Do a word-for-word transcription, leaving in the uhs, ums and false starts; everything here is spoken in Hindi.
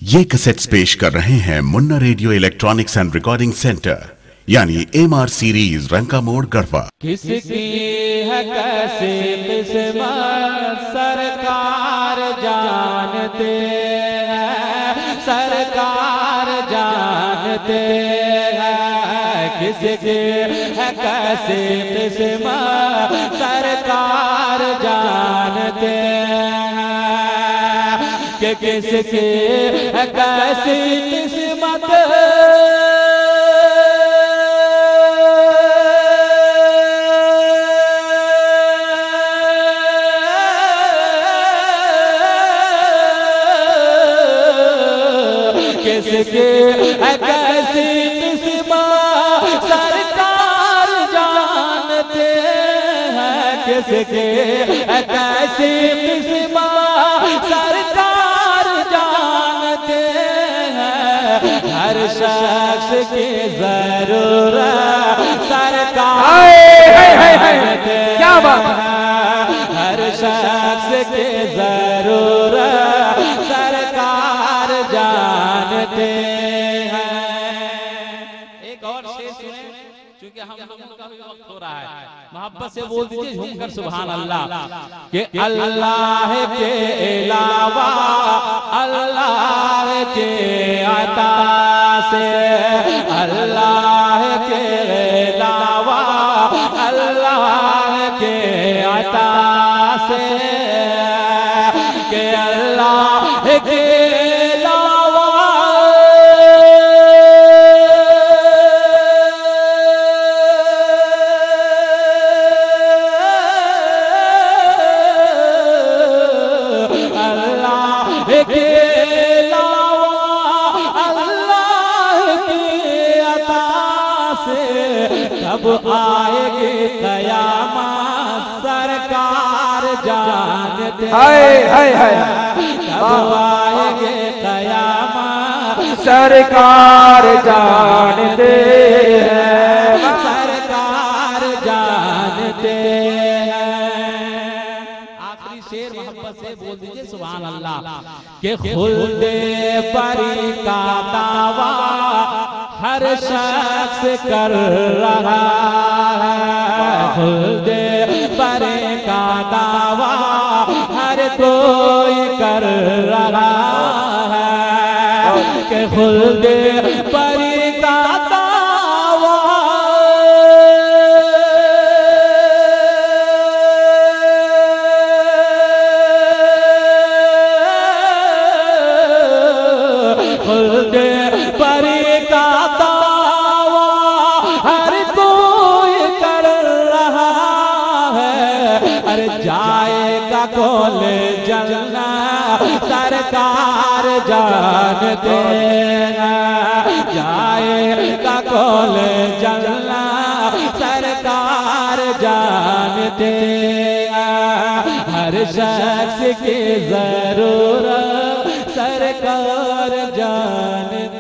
ये कैसेट्स पेश कर रहे हैं Munna radio electronics and recording centre यानी M R series Ranka Mor Garhwa. किसकी है कैसे किस्मत सरकार जानते हैं, सरकार जानते हैं। किसकी है कैसे किस्मत सरकार जानते हैं कि किसकी है कैसी किस्मत किसके कैसी किस्मत सरकार जानते हैं, किसके कैसी किस्मत सरकार जानते हैं। हर शख्स की जरूरत सरकार जानते हैं, क्या बात है। हर शख्स की जरूरत सरकार जानते हैं। एक और शेर सुने, क्योंकि हम लोगों का भी वक्त हो रहा है। मोहब्बत से बोल दीजिए झूमकर सुभान अल्लाह कि अल्लाह के अलावा अल्लाह के अता से, अल्लाह के अलावा अल्लाह के अता से, कि अल्लाह के कब आएगी कयामत सरकार जानते हैं, कब आएगी कयामत सरकार जानते हैं, सरकार जानते हैं। आखिरी शेर मोहब्बत से बोल दीजिए सुभान अल्लाह कि खुल्दे परी का दावा हर शख्स कर रहा है, खुल्दे परे का दावा हर कोई कर रहा है कि खुल्दे परे का दावा खुल्दे परे का जाएगा कौन जलना सरकार जानते हैं, जाएगा कौन जलना सरकार जानते हैं। हर शख्स की जरूरत सरकार जानते